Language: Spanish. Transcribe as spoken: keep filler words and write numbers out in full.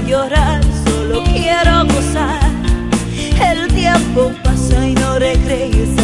llorar, solo quiero gozar. El tiempo pasa y no regresa.